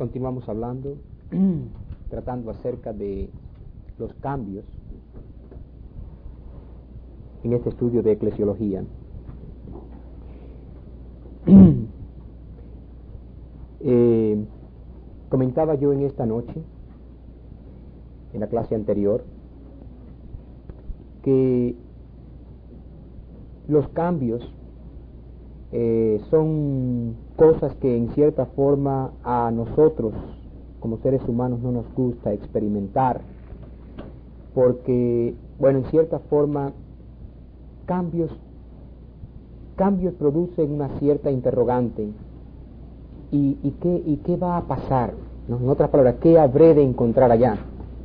Continuamos hablando, tratando acerca de los cambios en este estudio de eclesiología. Comentaba yo en esta noche, en la clase anterior, que los cambios son cosas que en cierta forma a nosotros como seres humanos no nos gusta experimentar, porque, bueno, en cierta forma cambios producen una cierta interrogante. ¿Y qué va a pasar? ¿No? En otras palabras, ¿qué habré de encontrar allá?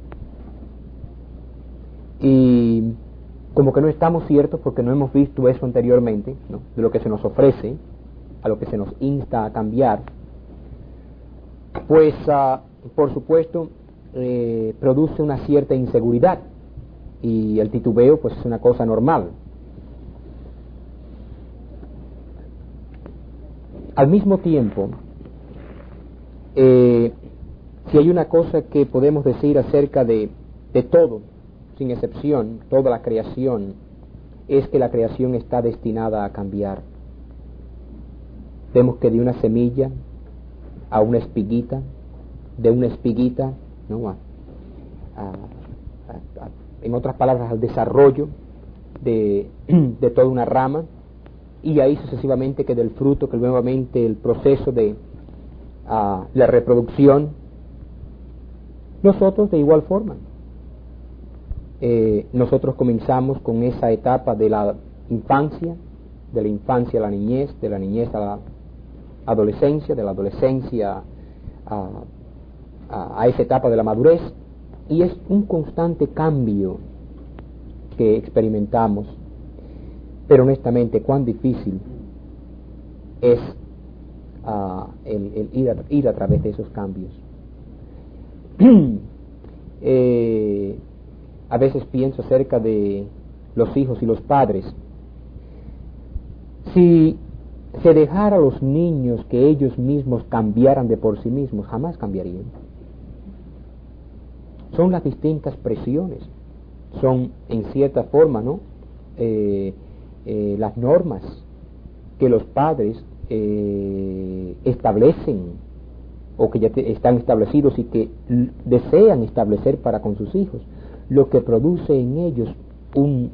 Y como que no estamos ciertos porque no hemos visto eso anteriormente, ¿no? De lo que se nos ofrece, a lo que se nos insta a cambiar, pues por supuesto produce una cierta inseguridad, y el titubeo pues es una cosa normal. Al mismo tiempo, si hay una cosa que podemos decir acerca de todo, sin excepción, toda la creación, es que la creación está destinada a cambiar. Vemos que de una semilla a una espiguita, de una espiguita, ¿no? En otras palabras, al desarrollo de toda una rama, y ahí sucesivamente que del fruto, que nuevamente el proceso de la reproducción. Nosotros de igual forma. Nosotros comenzamos con esa etapa de la infancia a la niñez, de la niñez a la adolescencia, de la adolescencia a esa etapa de la madurez, y es un constante cambio que experimentamos. Pero honestamente, cuán difícil es el ir a través de esos cambios. A veces pienso acerca de los hijos y los padres. Si se dejara a los niños que ellos mismos cambiaran de por sí mismos, jamás cambiarían. Son las distintas presiones, son en cierta forma, ¿no? Las normas que los padres establecen, o que ya están establecidos y que desean establecer para con sus hijos, lo que produce en ellos un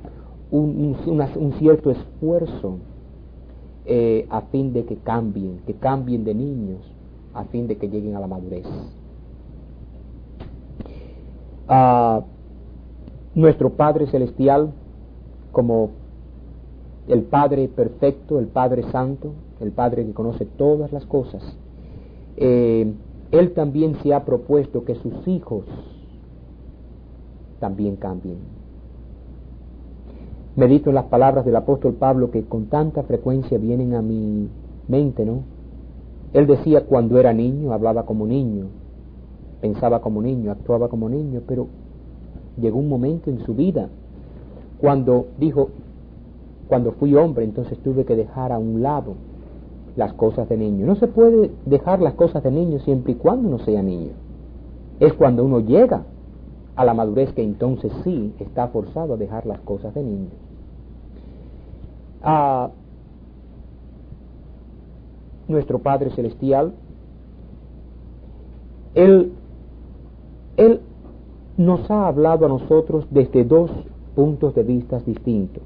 cierto esfuerzo a fin de que cambien de niños, a fin de que lleguen a la madurez. Nuestro Padre Celestial, como el Padre perfecto, el Padre Santo, el Padre que conoce todas las cosas, Él también se ha propuesto que sus hijos también cambien. Medito en las palabras del apóstol Pablo que con tanta frecuencia vienen a mi mente, ¿no? Él decía: cuando era niño, hablaba como niño, pensaba como niño, actuaba como niño, pero llegó un momento en su vida cuando dijo: cuando fui hombre, entonces tuve que dejar a un lado las cosas de niño. No se puede dejar las cosas de niño siempre y cuando uno sea niño. Es cuando uno llega a la madurez que entonces sí está forzado a dejar las cosas de niño. Nuestro Padre Celestial, Él nos ha hablado a nosotros desde dos puntos de vista distintos.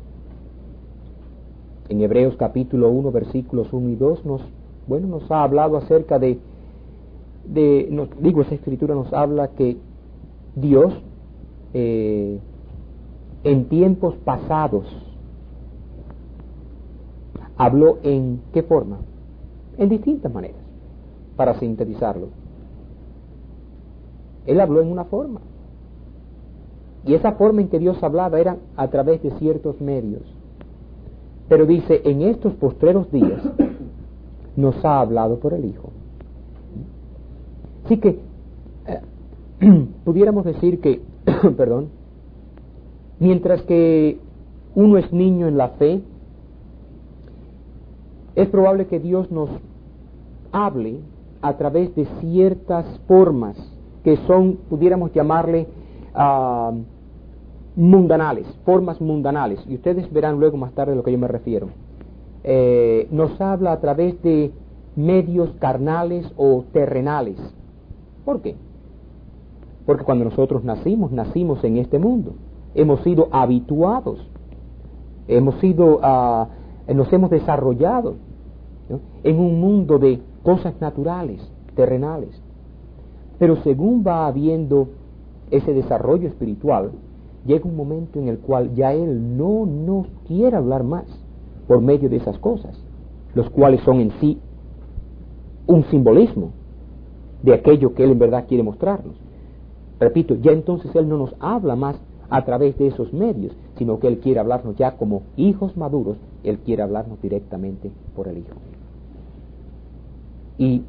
En Hebreos capítulo 1, versículos 1 y 2 nos ha hablado acerca esa escritura nos habla que Dios en tiempos pasados habló en ¿qué forma? En distintas maneras, para sintetizarlo. Él habló en una forma, y esa forma en que Dios hablaba era a través de ciertos medios. Pero dice: en estos postreros días nos ha hablado por el Hijo. Así que pudiéramos decir que mientras que uno es niño en la fe, es probable que Dios nos hable a través de ciertas formas que son, pudiéramos llamarle, mundanales, formas mundanales, y ustedes verán luego más tarde a lo que yo me refiero. Nos habla a través de medios carnales o terrenales. ¿Por qué? Porque cuando nosotros nacimos en este mundo, hemos sido habituados, nos hemos desarrollado, ¿no?, en un mundo de cosas naturales, terrenales. Pero según va habiendo ese desarrollo espiritual, llega un momento en el cual ya Él no nos quiere hablar más por medio de esas cosas, los cuales son en sí un simbolismo de aquello que Él en verdad quiere mostrarnos. Repito, ya entonces Él no nos habla más a través de esos medios, sino que Él quiere hablarnos ya como hijos maduros. Él quiere hablarnos directamente por el Hijo. Y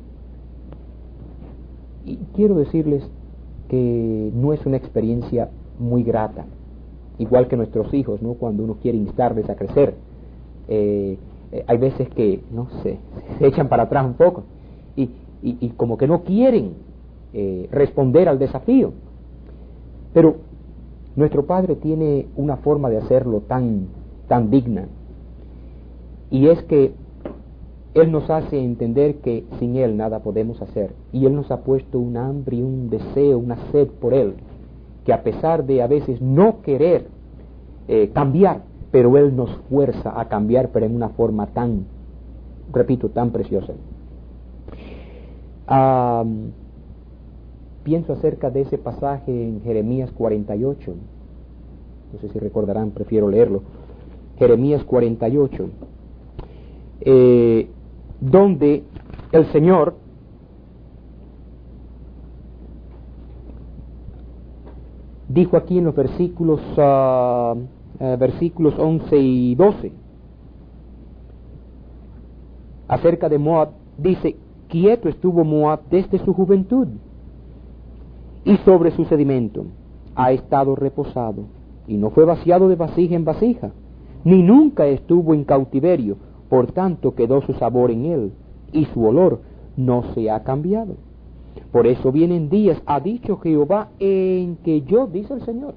quiero decirles que no es una experiencia muy grata, igual que nuestros hijos, ¿no?, cuando uno quiere instarles a crecer, hay veces que, no sé, se echan para atrás un poco y como que no quieren responder al desafío. Pero nuestro Padre tiene una forma de hacerlo tan digna, y es que Él nos hace entender que sin Él nada podemos hacer, y Él nos ha puesto un hambre y un deseo, una sed por Él, que a pesar de a veces no querer cambiar, pero Él nos fuerza a cambiar, pero en una forma tan, repito, tan preciosa. Pienso acerca de ese pasaje en Jeremías 48, no sé si recordarán, prefiero leerlo, Jeremías 48, donde el Señor dijo aquí en los versículos 11 y 12 acerca de Moab, dice: quieto estuvo Moab desde su juventud, y sobre su sedimento ha estado reposado, y no fue vaciado de vasija en vasija, ni nunca estuvo en cautiverio, por tanto quedó su sabor en él, y su olor no se ha cambiado. Por eso vienen días, ha dicho Jehová, en que yo, dice el Señor,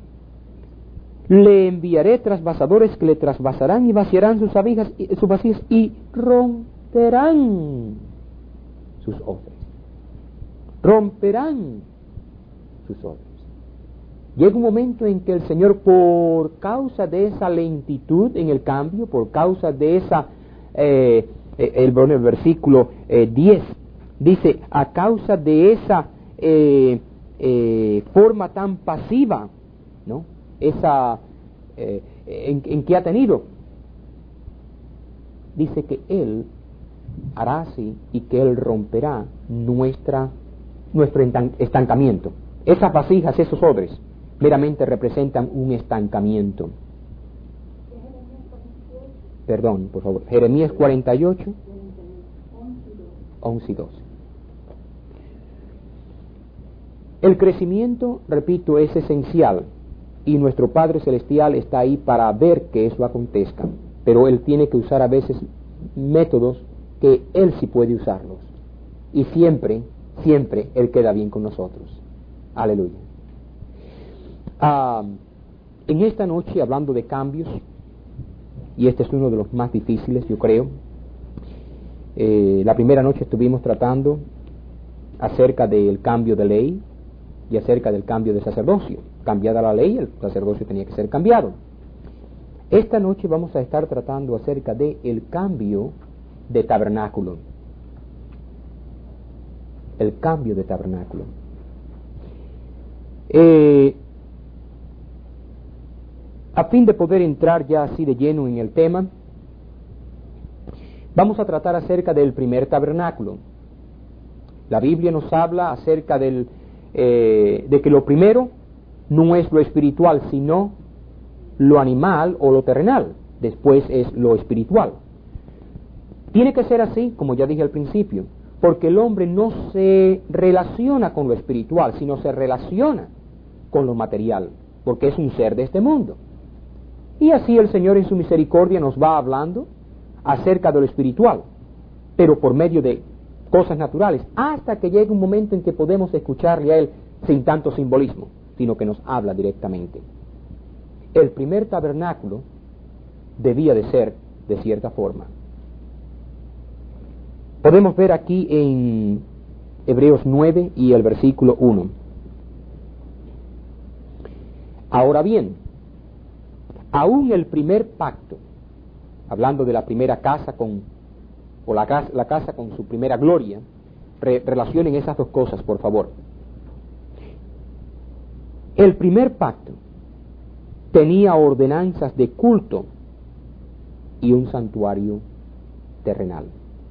le enviaré trasvasadores que le trasvasarán y vaciarán sus vasijas y romperán sus odres. Romperán sus odres. Llega un momento en que el Señor, por causa de esa lentitud en el cambio, por causa de esa, el versículo 10, dice, a causa de esa forma tan pasiva, ¿no?, esa en que ha tenido, dice que Él hará así y que Él romperá nuestro estancamiento. Esas vasijas, esos odres, meramente representan un estancamiento. Perdón, por favor, Jeremías 48, 11 y 12. El crecimiento, repito, es esencial, y nuestro Padre Celestial está ahí para ver que eso acontezca, pero Él tiene que usar a veces métodos que Él sí puede usarlos, y siempre Él queda bien con nosotros. Aleluya. En esta noche, hablando de cambios, y este es uno de los más difíciles, yo creo, la primera noche estuvimos tratando acerca del cambio de ley y acerca del cambio de sacerdocio. Cambiada la ley, el sacerdocio tenía que ser cambiado. Esta noche vamos a estar tratando acerca de el cambio de tabernáculo. El cambio de tabernáculo. A fin de poder entrar ya así de lleno en el tema, vamos a tratar acerca del primer tabernáculo. La Biblia nos habla acerca de que lo primero no es lo espiritual, sino lo animal o lo terrenal. Después es lo espiritual. Tiene que ser así, como ya dije al principio, porque el hombre no se relaciona con lo espiritual, sino se relaciona con lo material, porque es un ser de este mundo. Y así el Señor en su misericordia nos va hablando acerca de lo espiritual, pero por medio de cosas naturales, hasta que llegue un momento en que podemos escucharle a Él sin tanto simbolismo, sino que nos habla directamente. El primer tabernáculo debía de ser de cierta forma. Podemos ver aquí en Hebreos 9 y el versículo 1. Ahora bien, aún el primer pacto, hablando de la primera casa la casa con su primera gloria, relacionen esas dos cosas, por favor. El primer pacto tenía ordenanzas de culto y un santuario terrenal.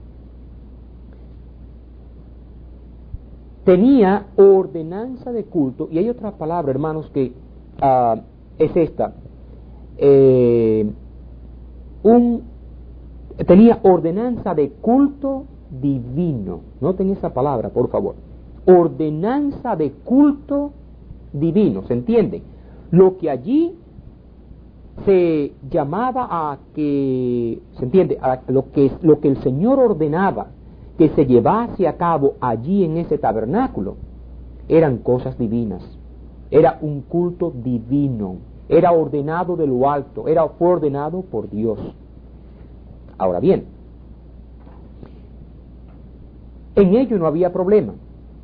Tenía ordenanza de culto, y hay otra palabra, hermanos, que es esta. Tenía ordenanza de culto divino. Noten esa palabra, por favor. Ordenanza de culto divino, ¿se entiende? Lo que allí se llamaba ¿se entiende? Lo que el Señor ordenaba que se llevase a cabo allí en ese tabernáculo, eran cosas divinas. Era un culto divino. Era ordenado de lo alto. Fue ordenado por Dios. Ahora bien, en ello no había problema.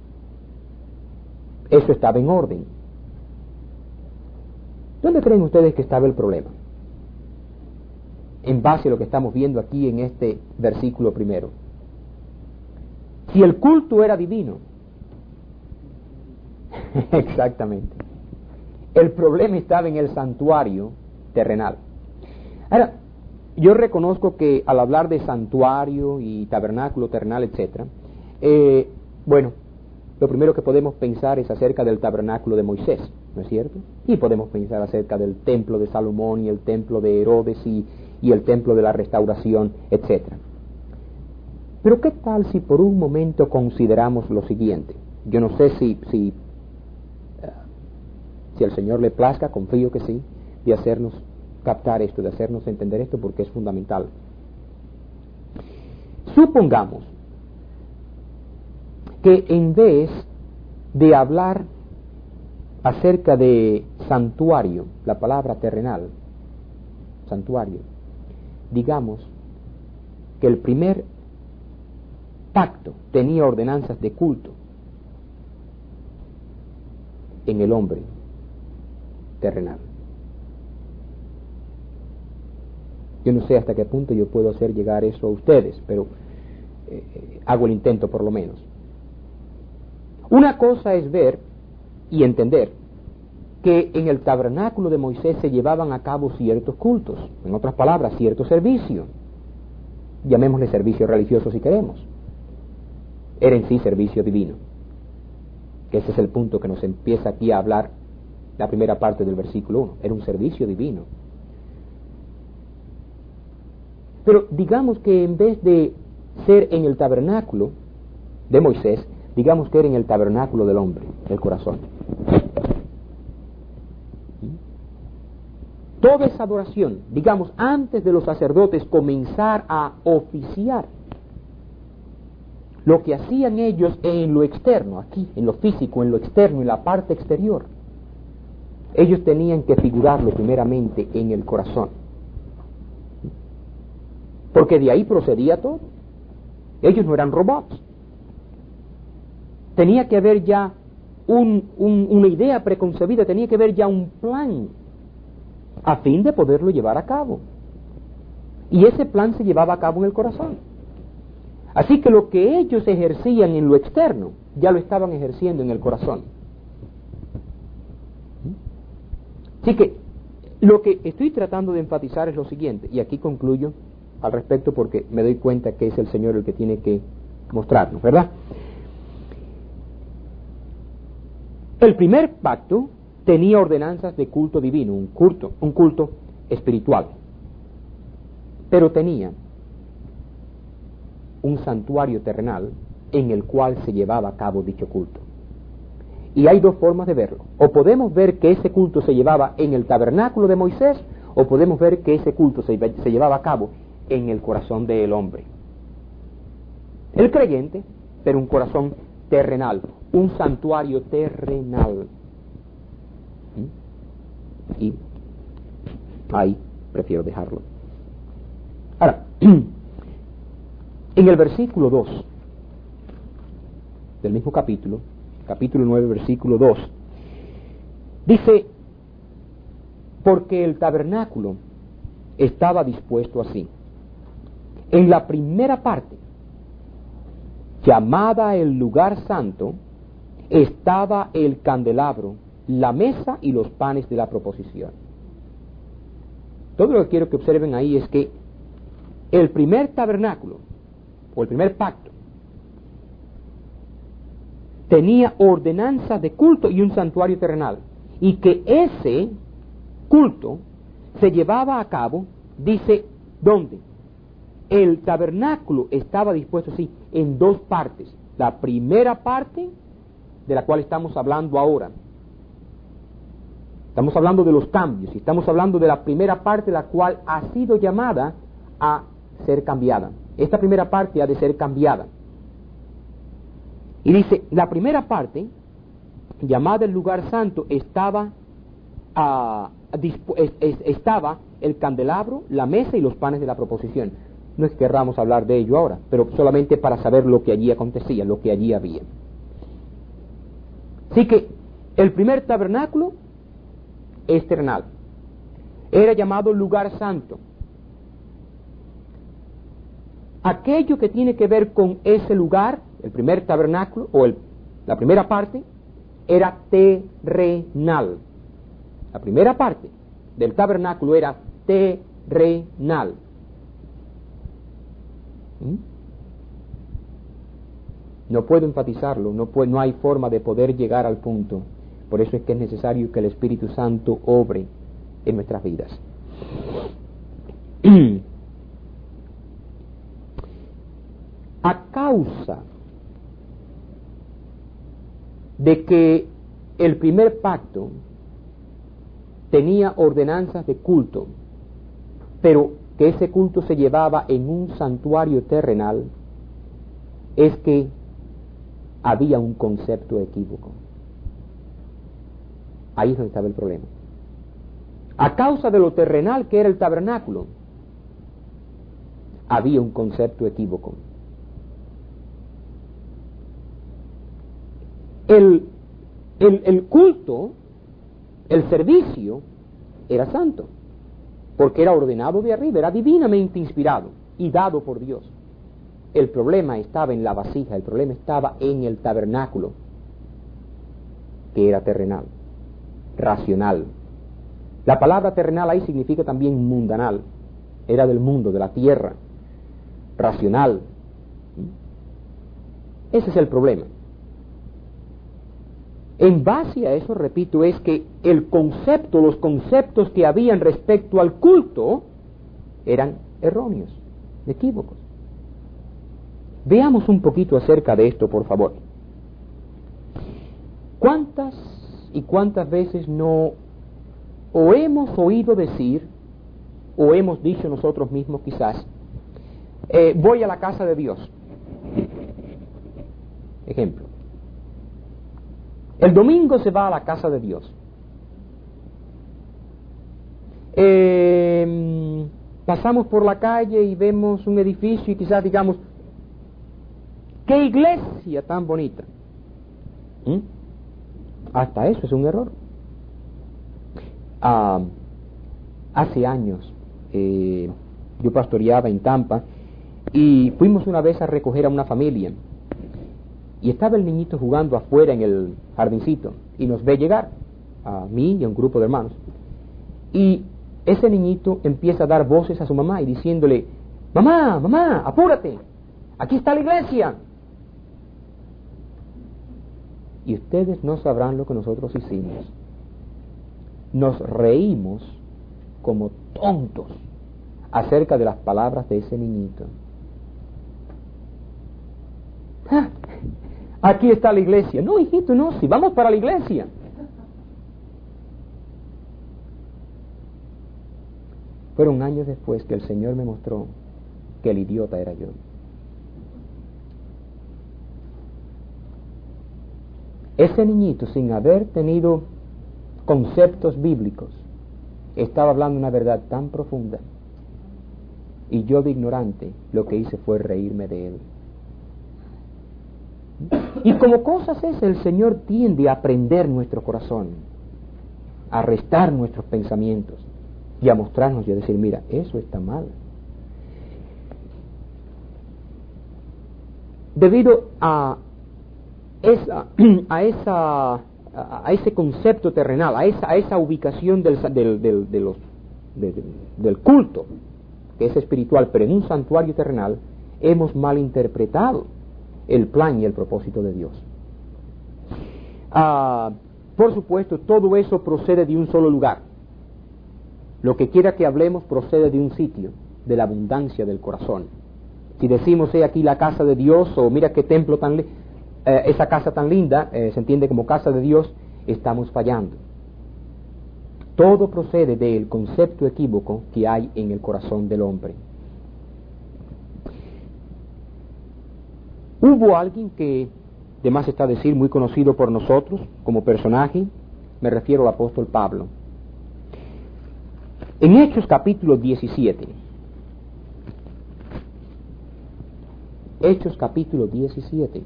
Eso estaba en orden. ¿Dónde creen ustedes que estaba el problema? En base a lo que estamos viendo aquí en este versículo primero. Si el culto era divino, exactamente, el problema estaba en el santuario terrenal. Ahora, yo reconozco que al hablar de santuario y tabernáculo terrenal, etc., bueno, lo primero que podemos pensar es acerca del tabernáculo de Moisés, ¿no es cierto? Y podemos pensar acerca del templo de Salomón y el templo de Herodes y el templo de la restauración, etc. Pero ¿qué tal si por un momento consideramos lo siguiente? Yo no sé si al Señor le plazca, confío que sí, de hacernos captar esto, de hacernos entender esto, porque es fundamental. Supongamos que en vez de hablar acerca de santuario, la palabra terrenal, santuario, digamos que el primer pacto tenía ordenanzas de culto en el hombre terrenal. Yo no sé hasta qué punto yo puedo hacer llegar eso a ustedes, pero hago el intento por lo menos. Una cosa es ver y entender que en el tabernáculo de Moisés se llevaban a cabo ciertos cultos, en otras palabras, cierto servicio, llamémosle servicio religioso si queremos. Era en sí servicio divino. Ese es el punto que nos empieza aquí a hablar la primera parte del versículo 1. Era un servicio divino. Pero digamos que en vez de ser en el tabernáculo de Moisés, digamos que era en el tabernáculo del hombre, el corazón. Toda esa adoración, digamos, antes de los sacerdotes comenzar a oficiar, lo que hacían ellos en lo externo, aquí, en lo físico, en lo externo, en la parte exterior, ellos tenían que figurarlo primeramente en el corazón. Porque de ahí procedía todo. Ellos no eran robots. Tenía que haber ya una idea preconcebida, tenía que haber ya un plan a fin de poderlo llevar a cabo. Y ese plan se llevaba a cabo en el corazón. Así que lo que ellos ejercían en lo externo, ya lo estaban ejerciendo en el corazón. Así que lo que estoy tratando de enfatizar es lo siguiente, y aquí concluyo al respecto porque me doy cuenta que es el Señor el que tiene que mostrarnos, ¿verdad? El primer pacto tenía ordenanzas de culto divino, un culto espiritual, pero tenía un santuario terrenal en el cual se llevaba a cabo dicho culto. Y hay dos formas de verlo. O podemos ver que ese culto se llevaba en el tabernáculo de Moisés, o podemos ver que ese culto se llevaba a cabo en el corazón del hombre. El creyente pero un corazón terrenal, un santuario terrenal. Y ahí prefiero dejarlo. Ahora, en el versículo 2 del mismo capítulo 9, versículo 2, dice: porque el tabernáculo estaba dispuesto así. En la primera parte, llamada el lugar santo, estaba el candelabro, la mesa y los panes de la proposición. Todo lo que quiero que observen ahí es que el primer tabernáculo, o el primer pacto, tenía ordenanzas de culto y un santuario terrenal, y que ese culto se llevaba a cabo, dice, ¿dónde? El tabernáculo estaba dispuesto así, en dos partes. La primera parte, de la cual estamos hablando ahora. Estamos hablando de los cambios, y estamos hablando de la primera parte, la cual ha sido llamada a ser cambiada. Esta primera parte ha de ser cambiada. Y dice, la primera parte, llamada el lugar santo, estaba el candelabro, la mesa y los panes de la proposición. No es que querramos hablar de ello ahora, pero solamente para saber lo que allí acontecía, lo que allí había. Así que el primer tabernáculo es terrenal. Era llamado lugar santo. Aquello que tiene que ver con ese lugar, el primer tabernáculo, o la primera parte, era terrenal. La primera parte del tabernáculo era terrenal. No puedo enfatizarlo, no hay forma de poder llegar al punto. Por eso es que es necesario que el Espíritu Santo obre en nuestras vidas. A causa de que el primer pacto tenía ordenanzas de culto, pero que ese culto se llevaba en un santuario terrenal, es que había un concepto equívoco. Ahí es donde estaba el problema. A causa de lo terrenal que era el tabernáculo, había un concepto equívoco. El culto, el servicio, era santo, porque era ordenado de arriba, era divinamente inspirado y dado por Dios. El problema estaba en la vasija, el problema estaba en el tabernáculo, que era terrenal, racional. La palabra terrenal ahí significa también mundanal, era del mundo, de la tierra, racional. Ese es el problema. En base a eso, repito, es que los conceptos que habían respecto al culto eran erróneos, equívocos. Veamos un poquito acerca de esto, por favor. ¿Cuántas y cuántas veces no o hemos oído decir, o hemos dicho nosotros mismos quizás, voy a la casa de Dios? Ejemplo. El domingo se va a la casa de Dios. Pasamos por la calle y vemos un edificio y quizás digamos, ¡qué iglesia tan bonita! Hasta eso es un error. Hace años yo pastoreaba en Tampa y fuimos una vez a recoger a una familia. Y estaba el niñito jugando afuera en el jardincito y nos ve llegar, a mí y a un grupo de hermanos. Y ese niñito empieza a dar voces a su mamá y diciéndole, mamá, mamá, apúrate, aquí está la iglesia. Y ustedes no sabrán lo que nosotros hicimos. Nos reímos como tontos acerca de las palabras de ese niñito. ¡Ah! Aquí está la iglesia. No, hijito, no, si vamos para la iglesia. Fueron años después que el Señor me mostró que el idiota era yo. ese niñito, sin haber tenido conceptos bíblicos, estaba hablando una verdad tan profunda, y yo de ignorante lo que hice fue reírme de él. Y como cosas es, el Señor tiende a prender nuestro corazón, a arrestar nuestros pensamientos y a mostrarnos y a decir, mira, eso está mal. Debido a ese concepto terrenal, a esa ubicación del culto, que es espiritual, pero en un santuario terrenal, hemos malinterpretado el plan y el propósito de Dios. Por supuesto, todo eso procede de un solo lugar. Lo que quiera que hablemos procede de un sitio, de la abundancia del corazón. Si decimos, aquí la casa de Dios, o mira qué templo tan esa casa tan linda, se entiende como casa de Dios, estamos fallando. Todo procede del concepto equívoco que hay en el corazón del hombre. Hubo alguien que, de más está decir, muy conocido por nosotros como personaje, me refiero al apóstol Pablo. En Hechos capítulo 17, Hechos capítulo 17,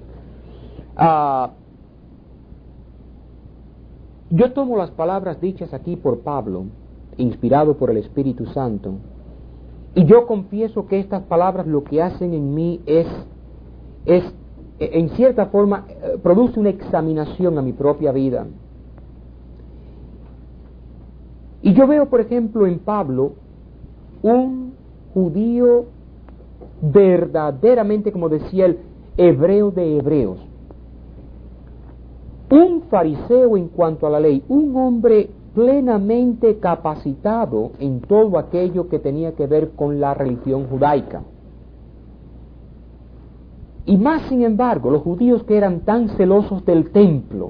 yo tomo las palabras dichas aquí por Pablo, inspirado por el Espíritu Santo, y yo confieso que estas palabras lo que hacen en mí es en cierta forma, produce una examinación a mi propia vida. Y yo veo, por ejemplo, en Pablo, un judío verdaderamente, como decía el hebreo de hebreos, un fariseo en cuanto a la ley, un hombre plenamente capacitado en todo aquello que tenía que ver con la religión judaica. Y más sin embargo, los judíos que eran tan celosos del templo,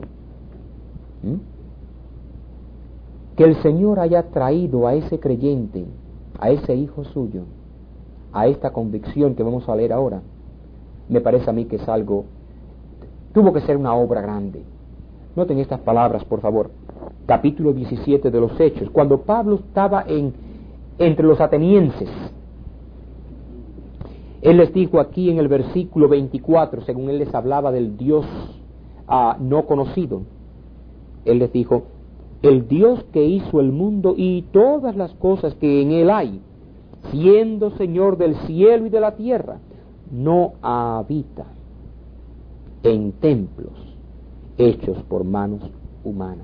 que el Señor haya traído a ese creyente, a ese hijo suyo, a esta convicción que vamos a leer ahora, me parece a mí que es algo, tuvo que ser una obra grande. Noten estas palabras, por favor. Capítulo 17 de los Hechos, cuando Pablo estaba entre los atenienses. Él les dijo aquí en el versículo 24, según él les hablaba del Dios no conocido, él les dijo, el Dios que hizo el mundo y todas las cosas que en él hay, siendo Señor del cielo y de la tierra, no habita en templos hechos por manos humanas.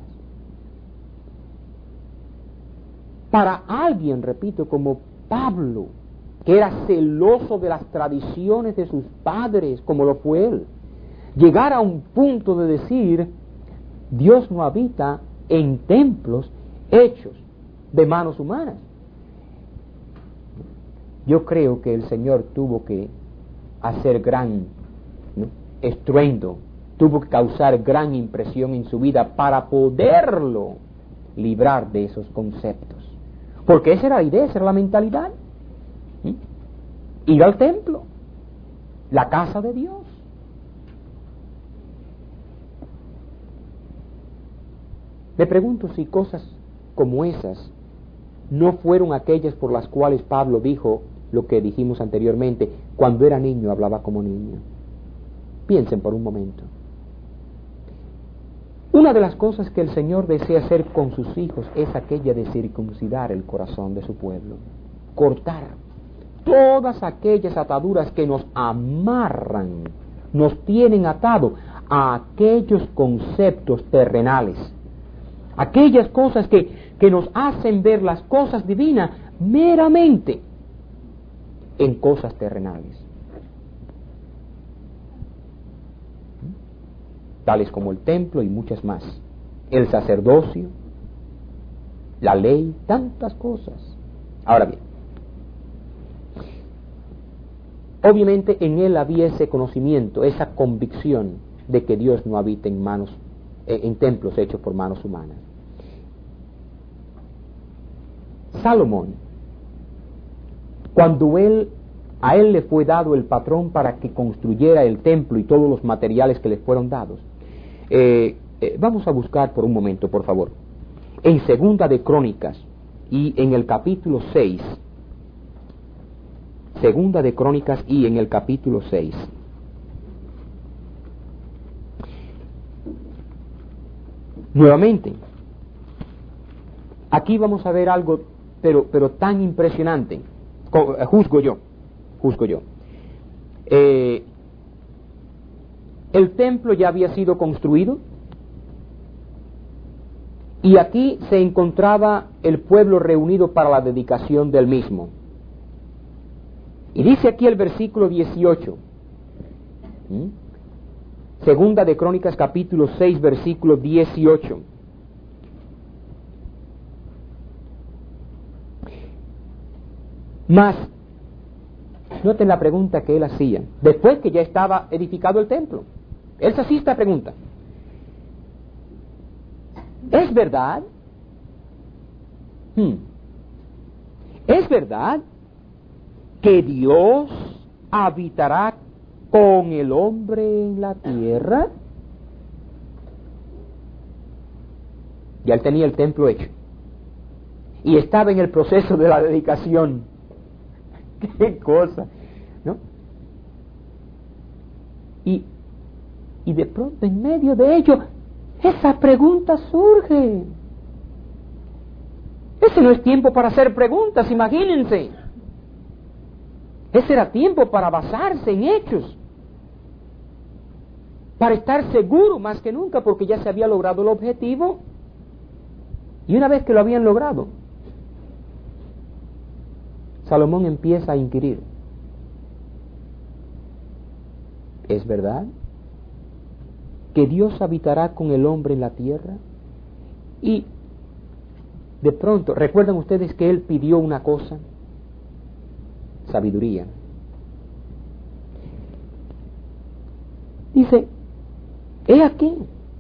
Para alguien, repito, como Pablo, que era celoso de las tradiciones de sus padres, como lo fue él, llegar a un punto de decir, Dios no habita en templos hechos de manos humanas. Yo creo que el Señor tuvo que hacer gran estruendo, tuvo que causar gran impresión en su vida para poderlo librar de esos conceptos. Porque esa era la idea, esa era la mentalidad. Ir al templo, la casa de Dios. Me pregunto si cosas como esas no fueron aquellas por las cuales Pablo dijo lo que dijimos anteriormente, cuando era niño hablaba como niño. Piensen por un momento. Una de las cosas que el Señor desea hacer con sus hijos es aquella de circuncidar el corazón de su pueblo, cortar todas aquellas ataduras que nos amarran, nos tienen atado a aquellos conceptos terrenales, aquellas cosas que nos hacen ver las cosas divinas meramente en cosas terrenales, tales como el templo y muchas más, el sacerdocio, la ley, tantas cosas. Ahora bien, obviamente en él había ese conocimiento, esa convicción de que Dios no habita en templos hechos por manos humanas. Salomón, cuando a él le fue dado el patrón para que construyera el templo y todos los materiales que le fueron dados, Vamos a buscar por un momento, por favor, en Segunda de Crónicas y en el capítulo 6. Segunda de Crónicas y en el capítulo 6. Nuevamente, aquí vamos a ver algo, pero tan impresionante, juzgo yo. El templo ya había sido construido y aquí se encontraba el pueblo reunido para la dedicación del mismo. Y dice aquí el versículo 18, Segunda de Crónicas capítulo 6 versículo 18. Mas, noten la pregunta que él hacía, después que ya estaba edificado el templo. Él se hacía esta pregunta: ¿es verdad? ¿Es verdad que Dios habitará con el hombre en la tierra? Ya él tenía el templo hecho y estaba en el proceso de la dedicación. ¡Qué cosa! ¿No? Y de pronto en medio de ello esa pregunta surge. Ese no es tiempo para hacer preguntas, imagínense. Ese era tiempo para basarse en hechos, para estar seguro más que nunca, porque ya se había logrado el objetivo. Y una vez que lo habían logrado, Salomón empieza a inquirir: ¿es verdad que Dios habitará con el hombre en la tierra? Y de pronto, ¿recuerdan ustedes que él pidió una cosa? Sabiduría. Dice: he aquí,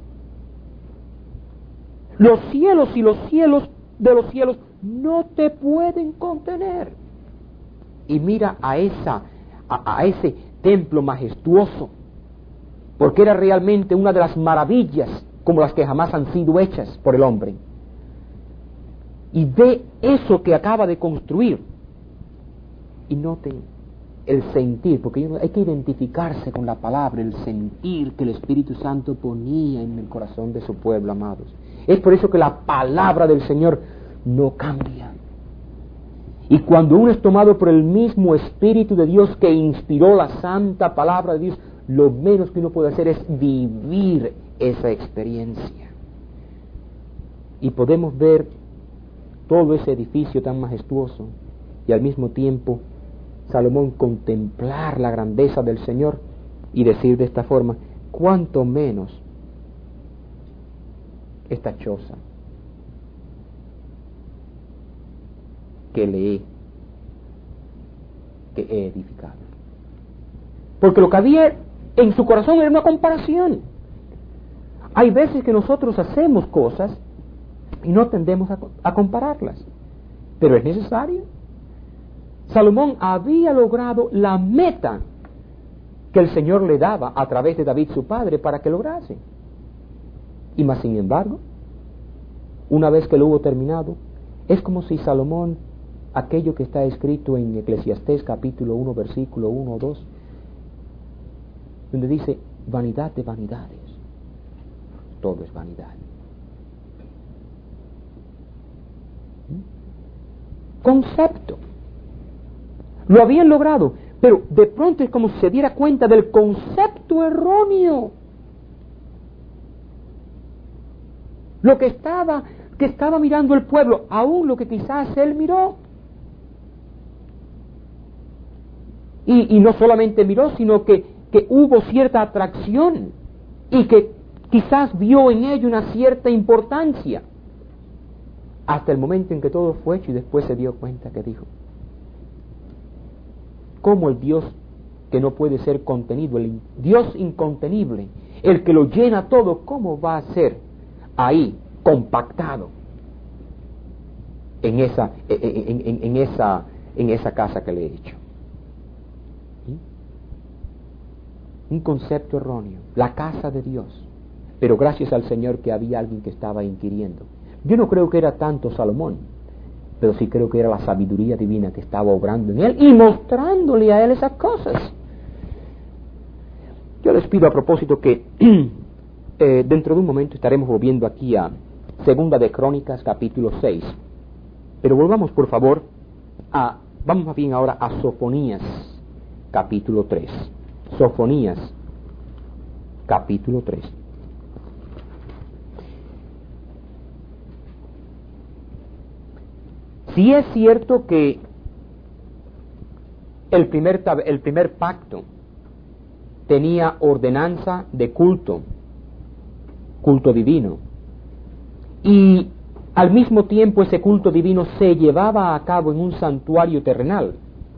los cielos y los cielos de los cielos no te pueden contener. Y mira a ese templo majestuoso, porque era realmente una de las maravillas como las que jamás han sido hechas por el hombre. Y ve eso que acaba de construir y noten el sentir, porque hay que identificarse con la palabra, el sentir que el Espíritu Santo ponía en el corazón de su pueblo, amados. Es por eso que la palabra del Señor no cambia. Y cuando uno es tomado por el mismo Espíritu de Dios que inspiró la santa palabra de Dios, lo menos que uno puede hacer es vivir esa experiencia. Y podemos ver todo ese edificio tan majestuoso y al mismo tiempo Salomón contemplar la grandeza del Señor y decir de esta forma: cuánto menos esta choza que he edificado. Porque lo que había en su corazón era una comparación. Hay veces que nosotros hacemos cosas y no tendemos a compararlas, pero es necesario. Salomón había logrado la meta que el Señor le daba a través de David su padre para que lograse. Y más sin embargo, una vez que lo hubo terminado, es como si Salomón, aquello que está escrito en Eclesiastés capítulo 1 versículo 1 o 2, donde dice: vanidad de vanidades, todo es vanidad. Concepto. Lo habían logrado, pero de pronto es como si se diera cuenta del concepto erróneo. Lo que estaba mirando el pueblo, aún lo que quizás él miró. Y no solamente miró, sino que hubo cierta atracción y que quizás vio en ello una cierta importancia. Hasta el momento en que todo fue hecho y después se dio cuenta que dijo: ¿cómo el Dios que no puede ser contenido, el Dios incontenible, el que lo llena todo, cómo va a ser ahí compactado en esa casa que le he hecho? Un concepto erróneo. La casa de Dios, pero gracias al Señor que había alguien que estaba inquiriendo. Yo no creo que era tanto Salomón, pero sí creo que era la sabiduría divina que estaba obrando en él y mostrándole a él esas cosas. Yo les pido a propósito que dentro de un momento estaremos volviendo aquí a Segunda de Crónicas, capítulo 6. Pero volvamos, por favor, vamos más bien ahora a Sofonías, capítulo 3. Sofonías, capítulo 3. Sí es cierto que el primer pacto tenía ordenanza de culto divino, y al mismo tiempo ese culto divino se llevaba a cabo en un santuario terrenal.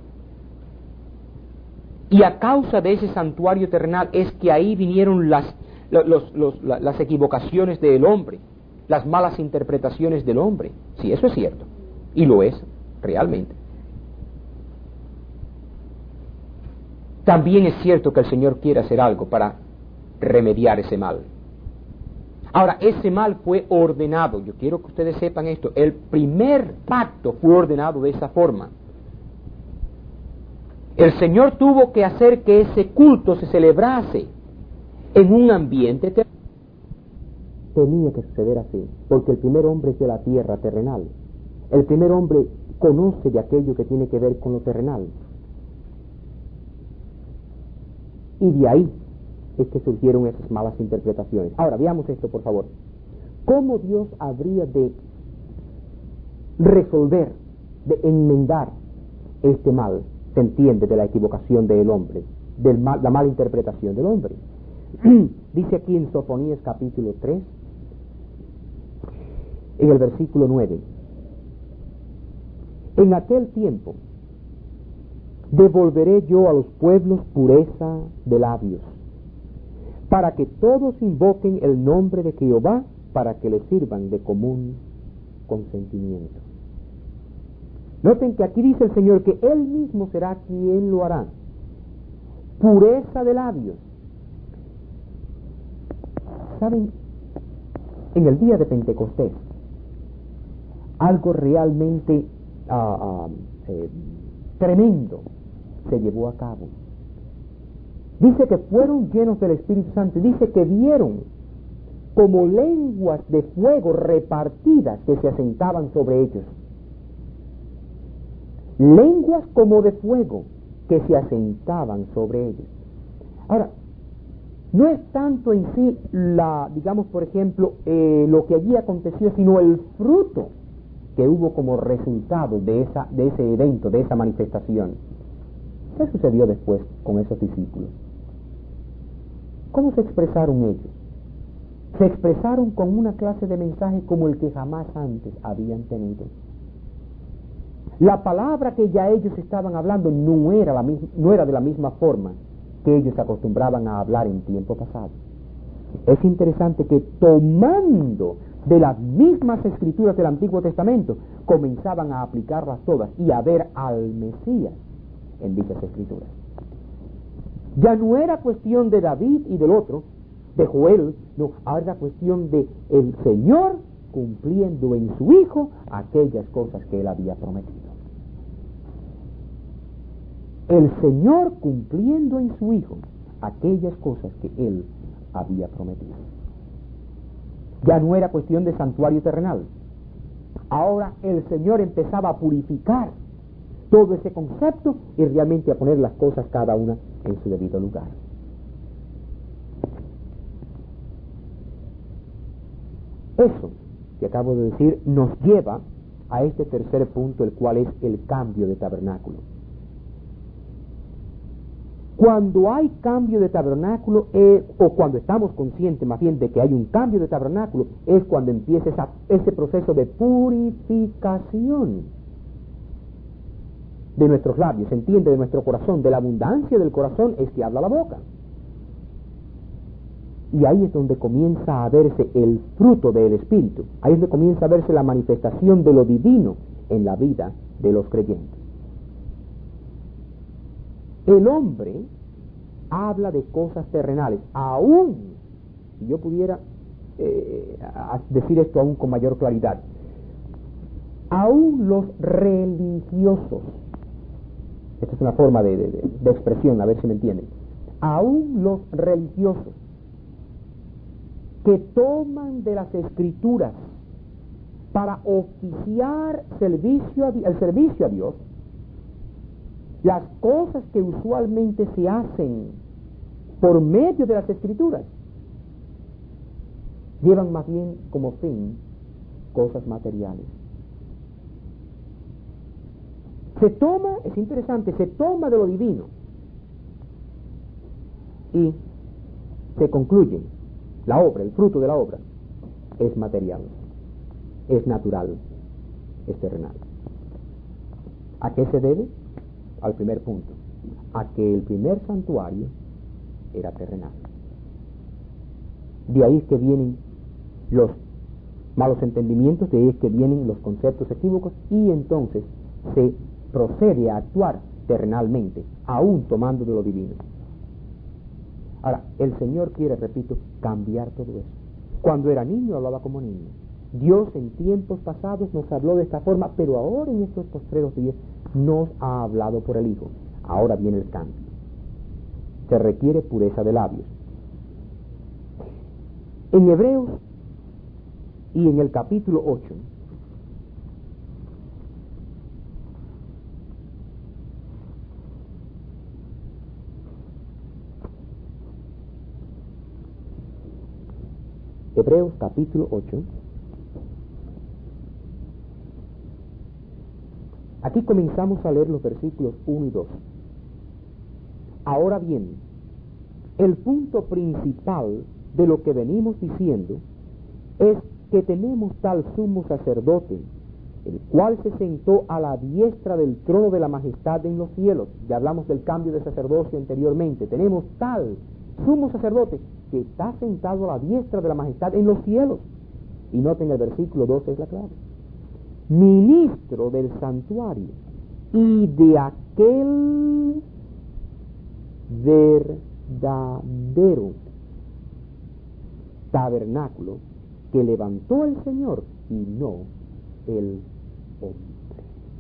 Y a causa de ese santuario terrenal es que ahí vinieron las equivocaciones del hombre, las malas interpretaciones del hombre. Sí, eso es cierto, y lo es realmente. También es cierto que el Señor quiere hacer algo para remediar ese mal. Ahora, ese mal fue ordenado. Yo quiero que ustedes sepan esto. El primer pacto fue ordenado de esa forma. El Señor tuvo que hacer que ese culto se celebrase en un ambiente terrenal. Tenía que suceder así, porque el primer hombre es de la tierra terrenal. El primer hombre conoce de aquello que tiene que ver con lo terrenal. Y de ahí es que surgieron esas malas interpretaciones. Ahora, veamos esto, por favor. ¿Cómo Dios habría de resolver, de enmendar este mal? Se entiende de la equivocación del hombre, la mala interpretación del hombre. Dice aquí en Sofonías capítulo 3, en el versículo 9. En aquel tiempo devolveré yo a los pueblos pureza de labios, para que todos invoquen el nombre de Jehová, para que le sirvan de común consentimiento. Noten que aquí dice el Señor que Él mismo será quien lo hará. Pureza de labios. ¿Saben? En el día de Pentecostés, algo realmente tremendo se llevó a cabo. Dice que fueron llenos del Espíritu Santo. Dice que vieron como lenguas de fuego repartidas que se asentaban sobre ellos. Lenguas como de fuego que se asentaban sobre ellos. Ahora, no es tanto en sí digamos por ejemplo, lo que allí aconteció, sino el fruto que hubo como resultado de ese evento, de esa manifestación. ¿Qué sucedió después con esos discípulos? ¿Cómo se expresaron ellos? Se expresaron con una clase de mensaje como el que jamás antes habían tenido. La palabra que ya ellos estaban hablando no era de la misma forma que ellos acostumbraban a hablar en tiempo pasado. Es interesante que tomando de las mismas escrituras del Antiguo Testamento, comenzaban a aplicarlas todas y a ver al Mesías en dichas escrituras. Ya no era cuestión de David y del otro, de Joel, no, ahora era cuestión de el Señor cumpliendo en su Hijo aquellas cosas que Él había prometido. El Señor cumpliendo en su Hijo aquellas cosas que Él había prometido. Ya no era cuestión de santuario terrenal. Ahora el Señor empezaba a purificar todo ese concepto y realmente a poner las cosas cada una en su debido lugar. Eso que acabo de decir nos lleva a este tercer punto, el cual es el cambio de tabernáculo. Cuando hay cambio de tabernáculo, o cuando estamos conscientes más bien de que hay un cambio de tabernáculo, es cuando empieza ese proceso de purificación de nuestros labios, se entiende, de nuestro corazón. De la abundancia del corazón es que habla la boca. Y ahí es donde comienza a verse el fruto del Espíritu. Ahí es donde comienza a verse la manifestación de lo divino en la vida de los creyentes. El hombre habla de cosas terrenales. Aún si yo pudiera a decir esto aún con mayor claridad. Aún los religiosos, esta es una forma de expresión, a ver si me entienden, aún los religiosos que toman de las Escrituras para oficiar el servicio a Dios, las cosas que usualmente se hacen por medio de las Escrituras, llevan más bien como fin cosas materiales. Se toma, es interesante, se toma de lo divino y se concluye la obra, el fruto de la obra es material, es natural, es terrenal. ¿A qué se debe? Al primer punto, a que el primer santuario era terrenal. De ahí es que vienen los malos entendimientos, de ahí es que vienen los conceptos equívocos, y entonces se procede a actuar terrenalmente, aún tomando de lo divino. Ahora, el Señor quiere, repito, cambiar todo eso. Cuando era niño hablaba como niño. Dios en tiempos pasados nos habló de esta forma, pero ahora en estos postreros días nos ha hablado por el Hijo. Ahora viene el cambio. Se requiere pureza de labios. En Hebreos y en el capítulo 8, Hebreos capítulo 8, aquí comenzamos a leer los versículos 1 y 2. Ahora bien, el punto principal de lo que venimos diciendo es que tenemos tal sumo sacerdote, el cual se sentó a la diestra del trono de la majestad en los cielos. Ya hablamos del cambio de sacerdocio anteriormente. Tenemos tal sumo sacerdote que está sentado a la diestra de la majestad en los cielos. Y noten el versículo 12 es la clave. Ministro del santuario y de aquel verdadero tabernáculo que levantó el Señor y no el hombre.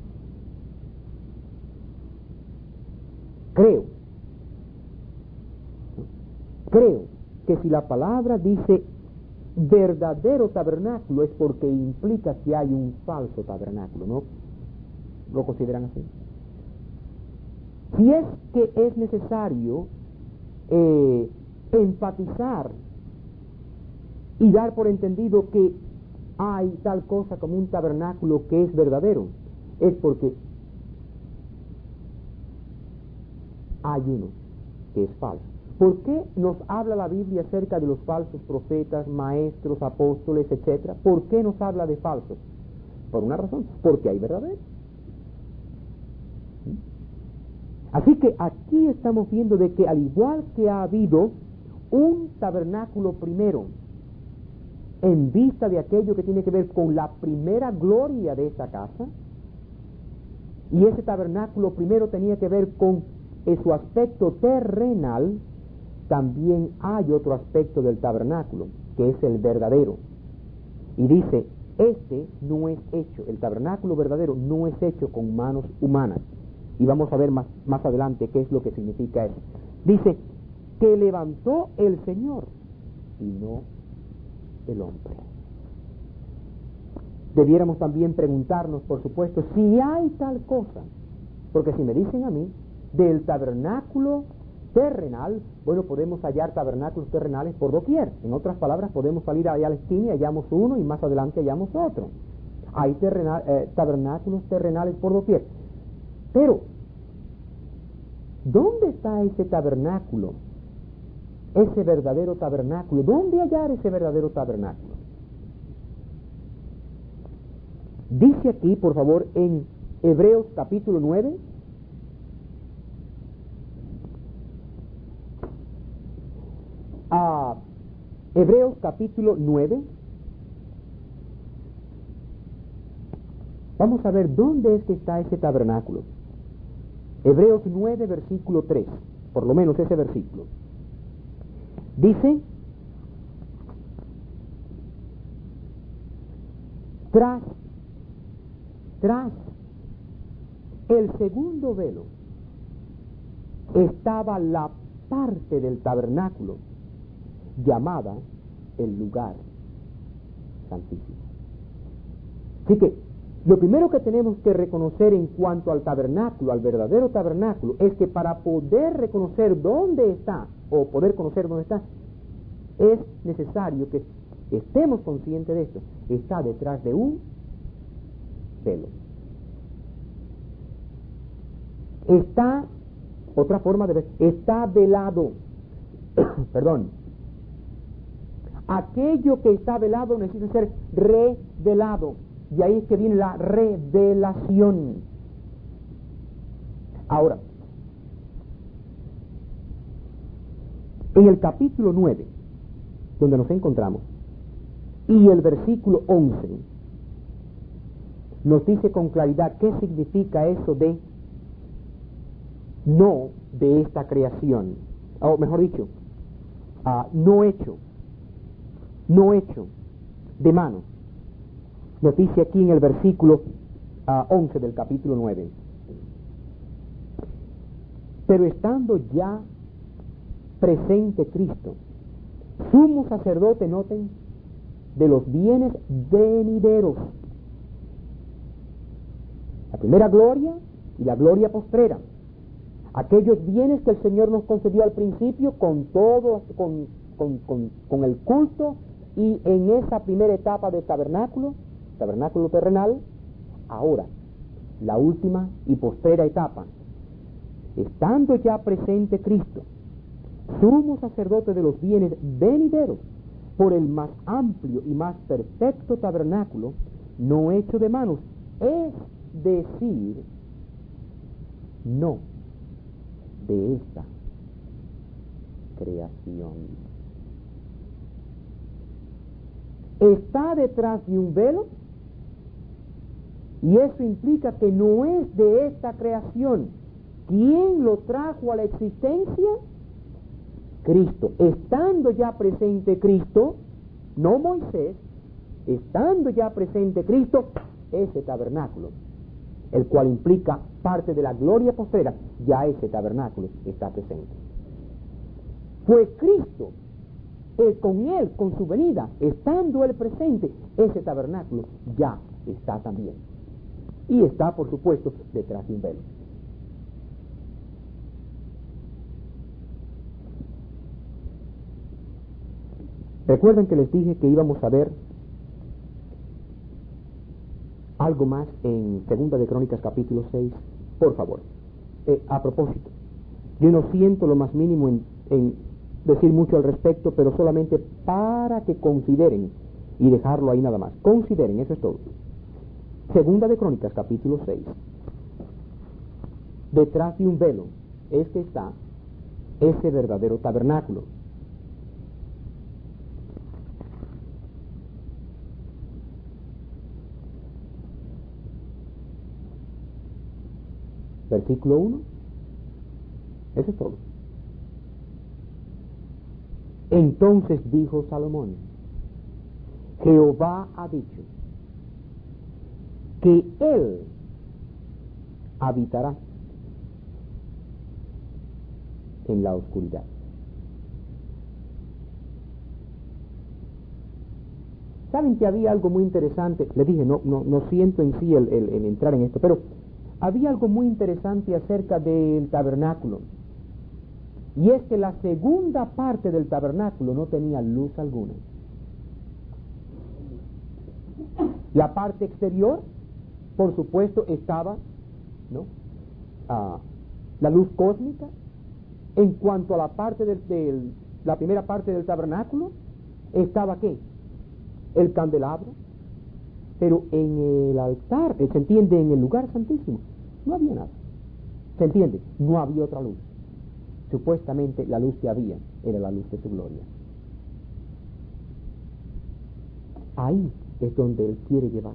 Creo que si la palabra dice verdadero tabernáculo es porque implica que hay un falso tabernáculo, ¿no? ¿Lo consideran así? Si es que es necesario enfatizar y dar por entendido que hay tal cosa como un tabernáculo que es verdadero, es porque hay uno que es falso. ¿Por qué nos habla la Biblia acerca de los falsos profetas, maestros, apóstoles, etcétera? ¿Por qué nos habla de falsos? Por una razón, porque hay verdaderos. Así que aquí estamos viendo de que al igual que ha habido un tabernáculo primero, en vista de aquello que tiene que ver con la primera gloria de esa casa, y ese tabernáculo primero tenía que ver con su aspecto terrenal, también hay otro aspecto del tabernáculo, que es el verdadero. Y dice, este no es hecho, el tabernáculo verdadero no es hecho con manos humanas. Y vamos a ver más adelante qué es lo que significa eso. Dice, que levantó el Señor y no el hombre. Debiéramos también preguntarnos, por supuesto, si hay tal cosa, porque si me dicen a mí del tabernáculo terrenal, bueno, podemos hallar tabernáculos terrenales por doquier. En otras palabras, podemos salir allá a la esquina y hallamos uno y más adelante hallamos otro. Hay tabernáculos terrenales por doquier. Pero, ¿dónde está ese tabernáculo? Ese verdadero tabernáculo. ¿Dónde hallar ese verdadero tabernáculo? Dice aquí, por favor, en Hebreos capítulo 9, Hebreos capítulo 9, vamos a ver dónde es que está ese tabernáculo. Hebreos 9, versículo 3, por lo menos ese versículo. Dice, Tras el segundo velo estaba la parte del tabernáculo llamada el lugar santísimo. Así que lo primero que tenemos que reconocer en cuanto al tabernáculo, al verdadero tabernáculo, es que para poder reconocer dónde está, o poder conocer dónde está, es necesario que estemos conscientes de esto. Está detrás de un velo. Está, otra forma de ver, está velado. Perdón. Aquello que está velado necesita ser revelado. Y ahí es que viene la revelación. Ahora, en el capítulo 9, donde nos encontramos, y el versículo 11, nos dice con claridad qué significa eso de no de esta creación, o mejor dicho, no hecho de mano. Nos dice aquí en el versículo 11 del capítulo 9: pero estando ya presente Cristo, sumo sacerdote, noten, de los bienes venideros, la primera gloria y la gloria postrera, aquellos bienes que el Señor nos concedió al principio con todo, con el culto, y en esa primera etapa del tabernáculo terrenal. Ahora, la última y postrera etapa, estando ya presente Cristo, sumo sacerdote de los bienes venideros, por el más amplio y más perfecto tabernáculo, no hecho de manos, es decir, no de esta creación. Está detrás de un velo, y eso implica que no es de esta creación. ¿Quién lo trajo a la existencia? Cristo. Estando ya presente Cristo, no Moisés, estando ya presente Cristo, ese tabernáculo, el cual implica parte de la gloria postrera, ya ese tabernáculo está presente. Fue Cristo, con Él, con su venida, estando Él presente, ese tabernáculo ya está también. Y está, por supuesto, detrás de un velo. Recuerden que les dije que íbamos a ver algo más en Segunda de Crónicas capítulo 6. Por favor, a propósito, yo no siento lo más mínimo en decir mucho al respecto, pero solamente para que consideren, y dejarlo ahí nada más. Consideren, eso es todo. Segunda de Crónicas capítulo 6. Detrás de un velo es que está ese verdadero tabernáculo. Versículo 1. Eso es todo. Entonces dijo Salomón: Jehová ha dicho que Él habitará en la oscuridad. ¿Saben que había algo muy interesante? Les dije, no siento en sí el entrar en esto, pero había algo muy interesante acerca del tabernáculo. Y es que la segunda parte del tabernáculo no tenía luz alguna. La parte exterior, por supuesto, estaba, ¿no?, la luz cósmica. En cuanto a la parte la primera parte del tabernáculo, estaba ¿qué? El candelabro. Pero en el altar, se entiende, en el lugar santísimo, no había nada. ¿Se entiende? No había otra luz. Supuestamente la luz que había era la luz de su gloria. Ahí es donde Él quiere llevar.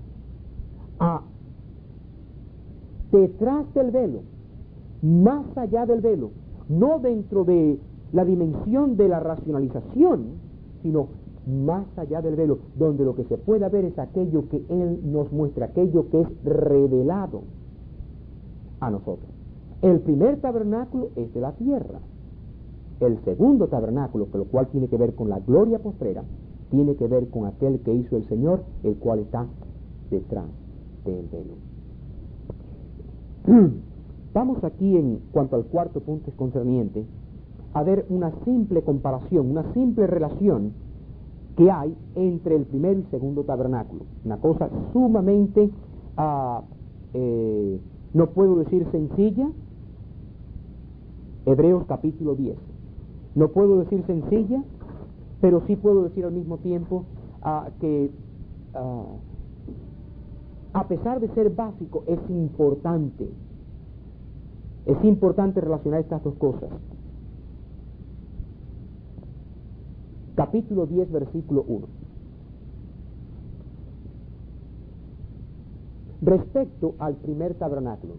Detrás del velo, más allá del velo, no dentro de la dimensión de la racionalización, sino más allá del velo, donde lo que se puede ver es aquello que Él nos muestra, aquello que es revelado a nosotros. El primer tabernáculo es de la tierra. El segundo tabernáculo, que lo cual tiene que ver con la gloria postrera, tiene que ver con aquel que hizo el Señor, el cual está detrás del velo. Vamos aquí, en cuanto al cuarto punto es concerniente, a ver una simple comparación, una simple relación que hay entre el primer y segundo tabernáculo. Una cosa sumamente, no puedo decir sencilla. Hebreos capítulo 10. No puedo decir sencilla, pero sí puedo decir al mismo tiempo que a pesar de ser básico, es importante relacionar estas dos cosas. Capítulo 10, versículo 1. Respecto al primer tabernáculo,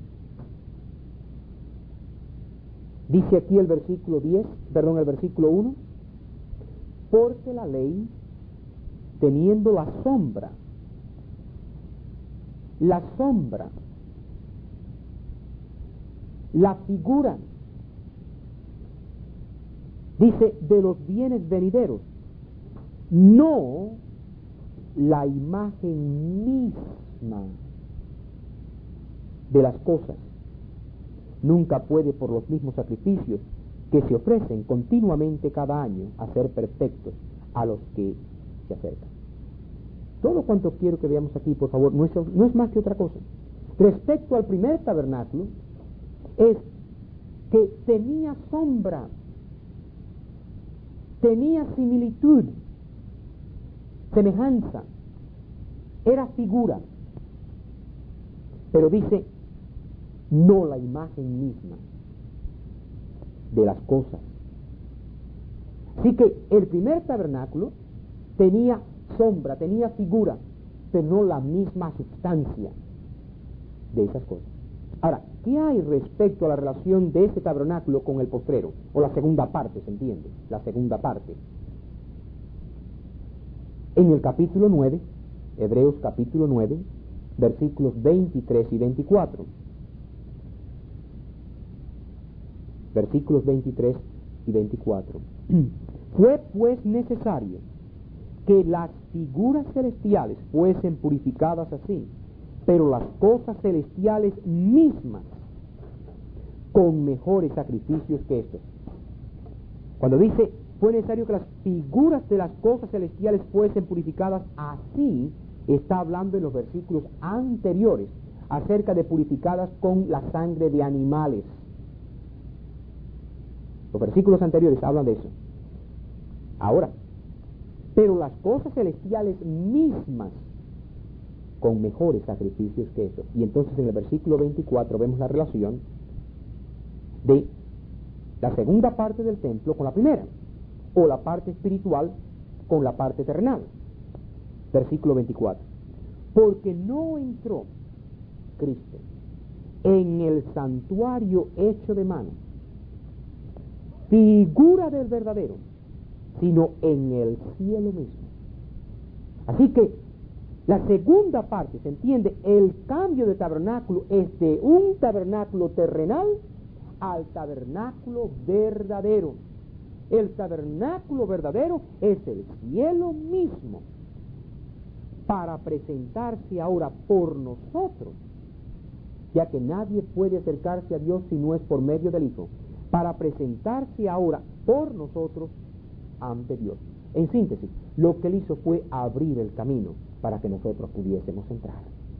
dice aquí el versículo 1, porque la ley, teniendo la sombra, la figura, dice, de los bienes venideros, no la imagen misma de las cosas, nunca puede por los mismos sacrificios que se ofrecen continuamente cada año a ser perfectos a los que se acercan. Todo cuanto quiero que veamos aquí, por favor, no es más que otra cosa. Respecto al primer tabernáculo, es que tenía sombra, tenía similitud, semejanza, era figura, pero dice, no la imagen misma de las cosas. Así que el primer tabernáculo tenía sombra, tenía figura, pero no la misma sustancia de esas cosas. Ahora, ¿qué hay respecto a la relación de ese tabernáculo con el postrero? O la segunda parte, ¿se entiende? La segunda parte. En el capítulo 9, Hebreos capítulo 9, versículos 23 y 24. Versículos 23 y 24. Fue pues necesario que las figuras celestiales fuesen purificadas así, pero las cosas celestiales mismas con mejores sacrificios que estos. Cuando dice fue necesario que las figuras de las cosas celestiales fuesen purificadas así, está hablando en los versículos anteriores acerca de purificadas con la sangre de animales. Los versículos anteriores hablan de eso. Ahora, pero las cosas celestiales mismas con mejores sacrificios que eso. Y entonces en el versículo 24 vemos la relación de la segunda parte del templo con la primera, o la parte espiritual con la parte terrenal. Versículo 24. Porque no entró Cristo en el santuario hecho de mano, figura del verdadero, sino en el cielo mismo. Así que la segunda parte, se entiende, el cambio de tabernáculo es de un tabernáculo terrenal al tabernáculo verdadero. El tabernáculo verdadero es el cielo mismo, para presentarse ahora por nosotros, ya que nadie puede acercarse a Dios si no es por medio del Hijo, para presentarse ahora por nosotros ante Dios. En síntesis, lo que Él hizo fue abrir el camino para que nosotros pudiésemos entrar.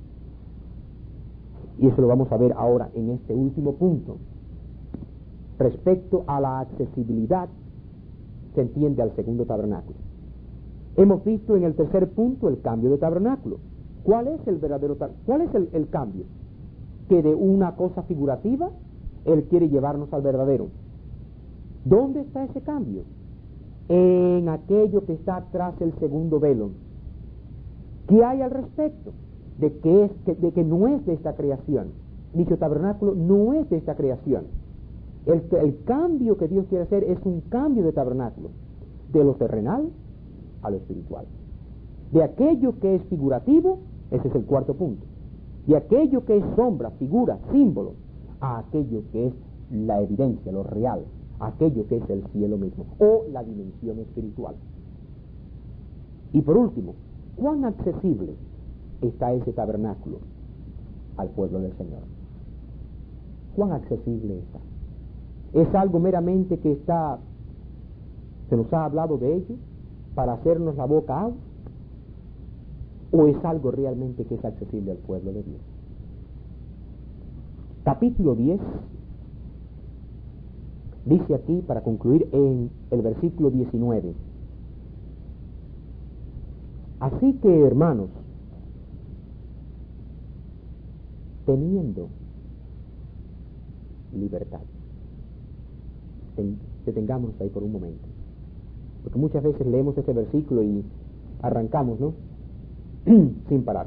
Y eso lo vamos a ver ahora en este último punto. Respecto a la accesibilidad, se entiende al segundo tabernáculo. Hemos visto en el tercer punto el cambio de tabernáculo. ¿Cuál es el verdadero cuál es el cambio? Que de una cosa figurativa, Él quiere llevarnos al verdadero. ¿Dónde está ese cambio? En aquello que está tras el segundo velo. ¿Qué hay al respecto? De que no es de esta creación. Dicho tabernáculo no es de esta creación. El cambio que Dios quiere hacer es un cambio de tabernáculo, de lo terrenal a lo espiritual. De aquello que es figurativo, ese es el cuarto punto. De aquello que es sombra, figura, símbolo, a aquello que es la evidencia, lo real, aquello que es el cielo mismo, o la dimensión espiritual. Y por último, ¿cuán accesible está ese tabernáculo al pueblo del Señor? ¿Cuán accesible está? ¿Es algo meramente que se nos ha hablado de ello para hacernos la boca agua? ¿O es algo realmente que es accesible al pueblo de Dios? Capítulo 10 dice aquí, para concluir, en el versículo 19: así que, hermanos, teniendo libertad. Detengámonos ahí por un momento, porque muchas veces leemos este versículo y arrancamos, ¿no? Sin parar.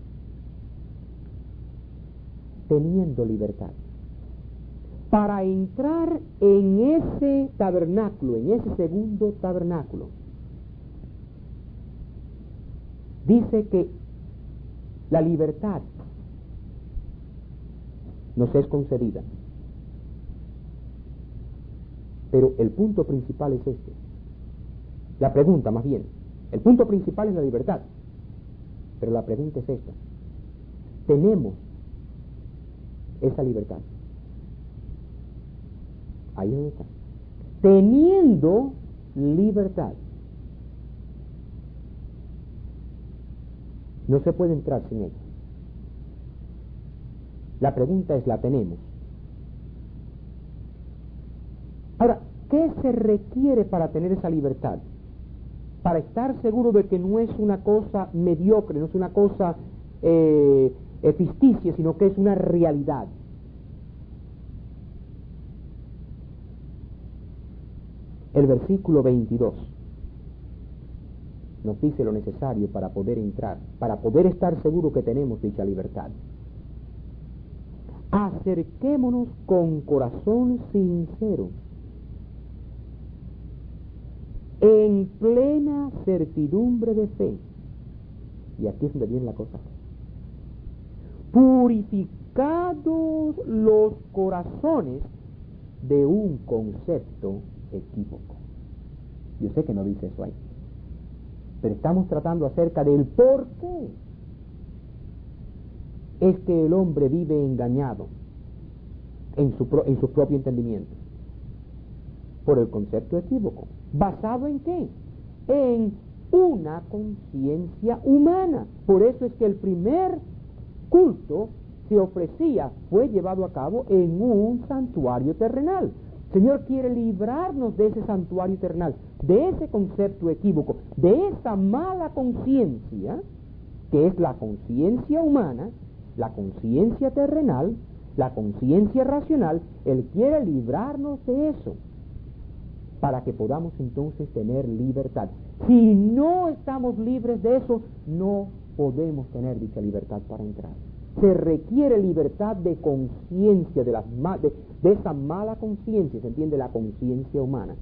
Teniendo libertad para entrar en ese tabernáculo, en ese segundo tabernáculo. Dice que la libertad nos es concedida, pero el punto principal es este. La pregunta, más bien, el punto principal es la libertad, pero la pregunta es esta: ¿tenemos esa libertad? Ahí es donde está. Teniendo libertad. No se puede entrar sin ella. La pregunta es, ¿la tenemos? Ahora, ¿qué se requiere para tener esa libertad? Para estar seguro de que no es una cosa mediocre, no es una cosa ficticia, sino que es una realidad. El versículo 22 nos dice lo necesario para poder entrar, para poder estar seguro que tenemos dicha libertad. Acerquémonos con corazón sincero, en plena certidumbre de fe. Y aquí es donde viene la cosa. Purificados los corazones de un concepto equívoco. Yo sé que no dice eso ahí, pero estamos tratando acerca del por qué es que el hombre vive engañado en su propio entendimiento, por el concepto equívoco. ¿Basado en qué? En una conciencia humana. Por eso es que el primer culto fue llevado a cabo en un santuario terrenal. El Señor quiere librarnos de ese santuario terrenal, de ese concepto equívoco, de esa mala conciencia, que es la conciencia humana, la conciencia terrenal, la conciencia racional. Él quiere librarnos de eso, para que podamos entonces tener libertad. Si no estamos libres de eso, no podemos tener dicha libertad para entrar. Se requiere libertad de conciencia, de esa mala conciencia, se entiende, la conciencia humana.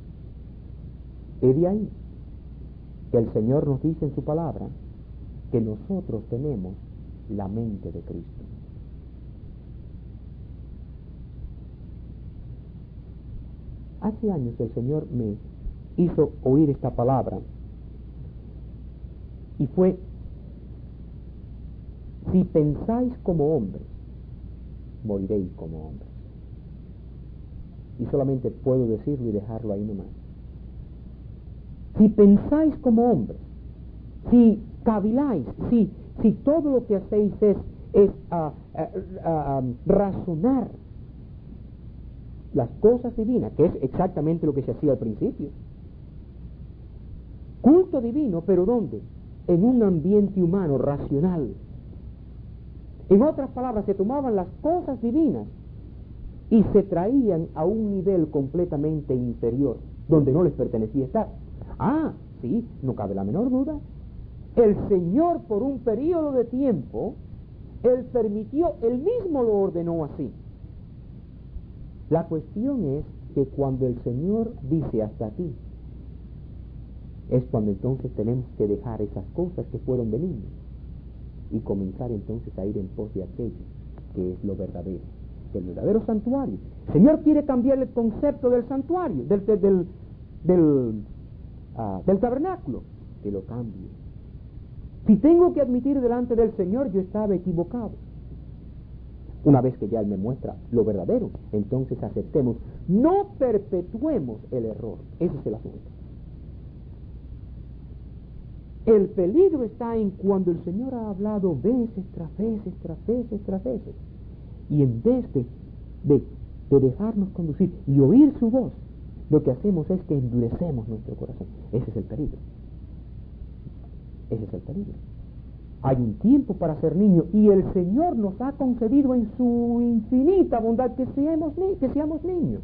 Es de ahí que el Señor nos dice en su palabra que nosotros tenemos la mente de Cristo. Hace años el Señor me hizo oír esta palabra y fue: si pensáis como hombres, moriréis como hombres. Y solamente puedo decirlo y dejarlo ahí nomás. Si pensáis como hombres, si caviláis, si todo lo que hacéis es razonar las cosas divinas, que es exactamente lo que se hacía al principio. Culto divino, pero ¿dónde? En un ambiente humano, racional. En otras palabras, se tomaban las cosas divinas y se traían a un nivel completamente inferior, donde no les pertenecía estar. Ah, sí, no cabe la menor duda. El Señor, por un periodo de tiempo, Él permitió, Él mismo lo ordenó así. La cuestión es que cuando el Señor dice hasta aquí, es cuando entonces tenemos que dejar esas cosas que fueron de niños y comenzar entonces a ir en pos de aquello que es lo verdadero, el verdadero santuario. El Señor quiere cambiar el concepto del santuario, del tabernáculo, que lo cambie. Si tengo que admitir delante del Señor, yo estaba equivocado. Una vez que ya Él me muestra lo verdadero, entonces aceptemos, no perpetuemos el error. Ese es el asunto. El peligro está en cuando el Señor ha hablado veces tras veces, tras veces, tras veces. Y en vez de dejarnos conducir y oír su voz, lo que hacemos es que endurecemos nuestro corazón. Ese es el peligro. Ese es el peligro. Hay un tiempo para ser niños y el Señor nos ha concedido en su infinita bondad que seamos niños.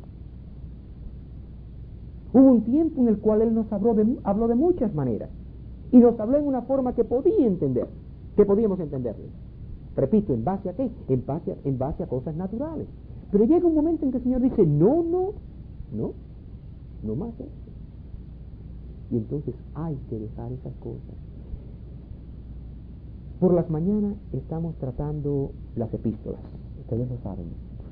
Hubo un tiempo en el cual Él nos habló de muchas maneras y nos habló en una forma que podíamos entenderle. Repito, ¿en base a qué? En base a cosas naturales. Pero llega un momento en que el Señor dice, no más eso. Y entonces hay que dejar esas cosas. Por las mañanas estamos tratando las epístolas, ustedes lo saben.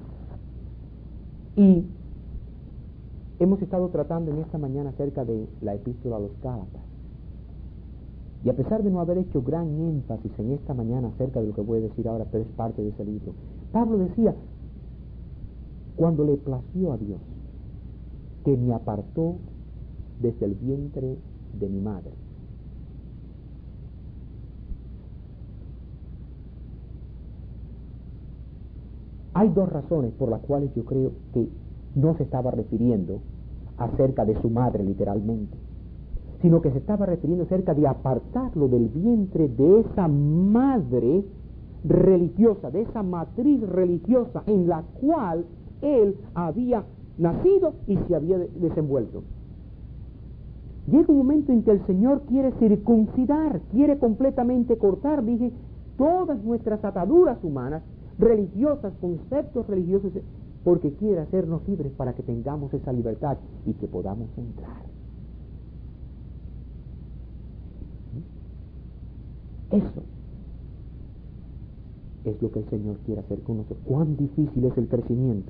Y hemos estado tratando en esta mañana acerca de la epístola a los Gálatas. Y a pesar de no haber hecho gran énfasis en esta mañana acerca de lo que voy a decir ahora, pero es parte de ese libro, Pablo decía, cuando le plació a Dios, que me apartó desde el vientre de mi madre. Hay dos razones por las cuales yo creo que no se estaba refiriendo acerca de su madre literalmente, sino que se estaba refiriendo acerca de apartarlo del vientre de esa madre religiosa, de esa matriz religiosa en la cual él había nacido y se había desenvuelto. Llega un momento en que el Señor quiere circuncidar, quiere completamente cortar, dije, todas nuestras ataduras humanas, religiosas, conceptos religiosos, porque quiere hacernos libres para que tengamos esa libertad y que podamos entrar. Eso es lo que el Señor quiere hacer con nosotros. Cuán difícil es el crecimiento.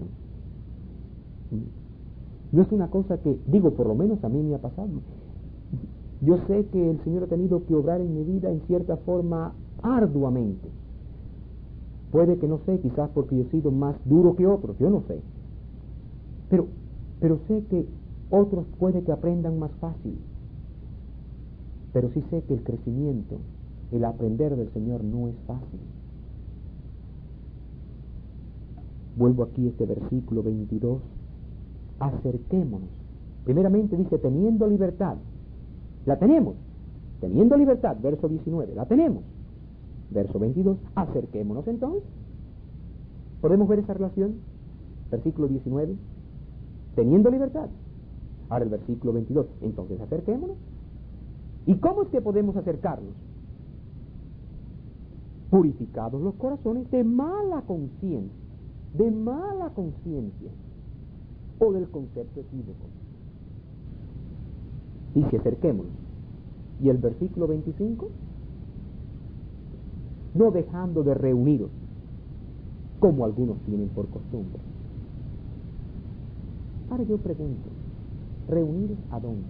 No es una cosa que, digo, por lo menos a mí me ha pasado. Yo sé que el Señor ha tenido que obrar en mi vida en cierta forma arduamente. Puede que no sé, quizás porque yo he sido más duro que otros, yo no sé. Pero sé que otros puede que aprendan más fácil. Pero sí sé que el crecimiento, el aprender del Señor no es fácil. Vuelvo aquí a este versículo 22. Acerquémonos. Primeramente dice, teniendo libertad. La tenemos. Teniendo libertad, verso 19, la tenemos. Verso 22, acerquémonos entonces. ¿Podemos ver esa relación? Versículo 19, teniendo libertad. Ahora el versículo 22, entonces acerquémonos. ¿Y cómo es que podemos acercarnos? Purificados los corazones de mala conciencia o del concepto equívoco. Dice acerquémonos. Y el versículo 25, no dejando de reuniros, como algunos tienen por costumbre. Ahora yo pregunto, ¿reuniros a dónde?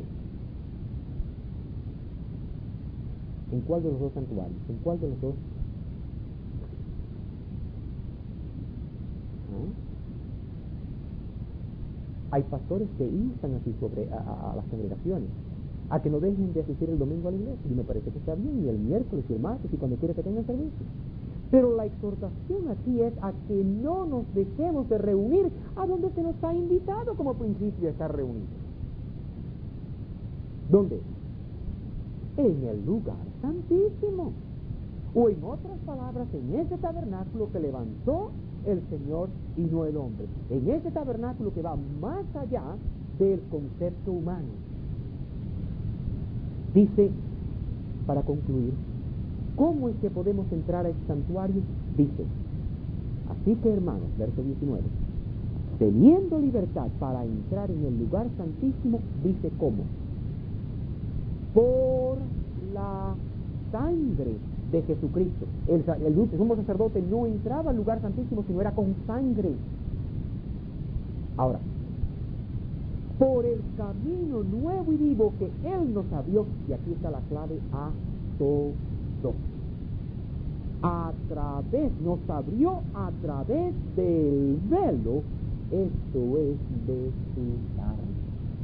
¿En cuál de los dos santuarios? ¿En cuál de los dos? Hay pastores que instan así a las congregaciones a que no dejen de asistir el domingo a la iglesia, y me parece que está bien, y el miércoles y el martes y cuando quiera que tengan servicio. Pero la exhortación aquí es a que no nos dejemos de reunir a donde se nos ha invitado como principio a estar reunidos. ¿Dónde? En el lugar santísimo, o en otras palabras, en ese tabernáculo que levantó el Señor y no el hombre, en ese tabernáculo que va más allá del concepto humano. Dice, para concluir, ¿cómo es que podemos entrar a este santuario? Dice, así que hermanos, verso 19, teniendo libertad para entrar en el lugar santísimo, dice cómo. por la sangre de Jesucristo. El sumo sacerdote no entraba al lugar santísimo sino era con sangre. Ahora, por el camino nuevo y vivo que Él nos abrió, y aquí está la clave, a todo. Nos abrió a través del velo, esto es de su carne.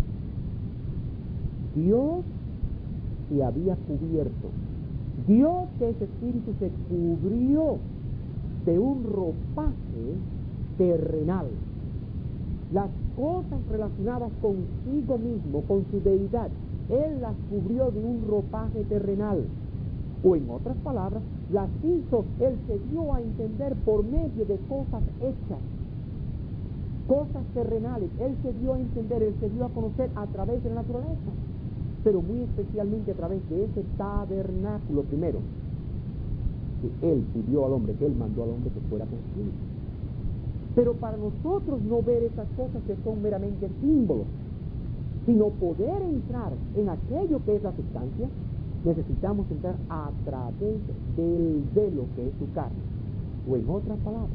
Dios se había cubierto. Dios, que es Espíritu, se cubrió de un ropaje terrenal. Las cosas relacionadas consigo mismo, con su deidad, Él las cubrió de un ropaje terrenal. O en otras palabras, las hizo, Él se dio a entender por medio de cosas hechas, cosas terrenales. Él se dio a entender, Él se dio a conocer a través de la naturaleza, pero muy especialmente a través de ese tabernáculo primero, que Él pidió al hombre, que Él mandó al hombre que fuera construido. Pero para nosotros no ver esas cosas que son meramente símbolos, sino poder entrar en aquello que es la sustancia, necesitamos entrar a través del velo que es su carne. O en otras palabras,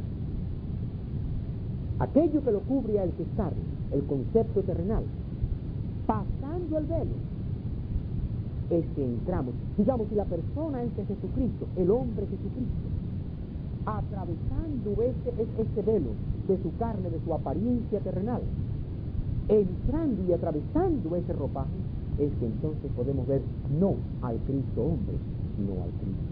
aquello que lo cubre a él que es carne, el concepto terrenal, pasando el velo, es que entramos. Digamos, si la persona es de Jesucristo, el hombre Jesucristo, atravesando ese velo de su carne, de su apariencia terrenal, entrando y atravesando ese ropaje, es que entonces podemos ver no al Cristo hombre, sino al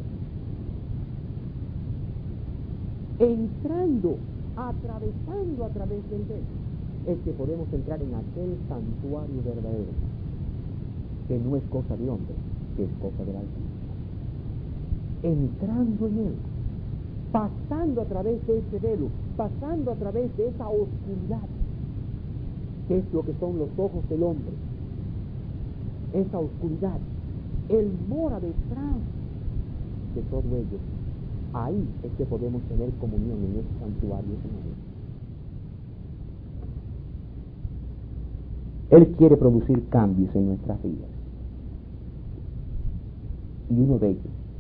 Cristo. Entrando, atravesando a través del velo, es que podemos entrar en aquel santuario verdadero, que no es cosa de hombre, que es cosa del Altísimo. Entrando en él, pasando a través de ese velo, pasando a través de esa oscuridad, que es lo que son los ojos del hombre, esa oscuridad, Él mora detrás de todo ello. Ahí es que podemos tener comunión en ese santuario de Él quiere producir cambios en nuestras vidas. Y uno de ellos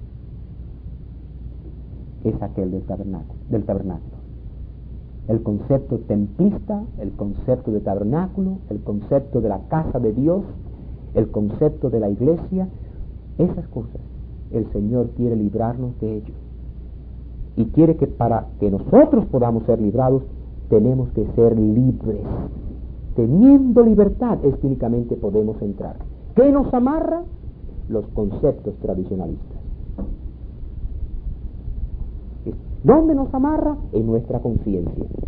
es aquel del tabernáculo. El concepto templista, el concepto de tabernáculo, el concepto de la casa de Dios, el concepto de la iglesia, esas cosas, el Señor quiere librarnos de ello. Y quiere que para que nosotros podamos ser librados, tenemos que ser libres. Teniendo libertad es que únicamente podemos entrar. ¿Qué nos amarra? Los conceptos tradicionalistas. ¿Dónde nos amarra? En nuestra conciencia.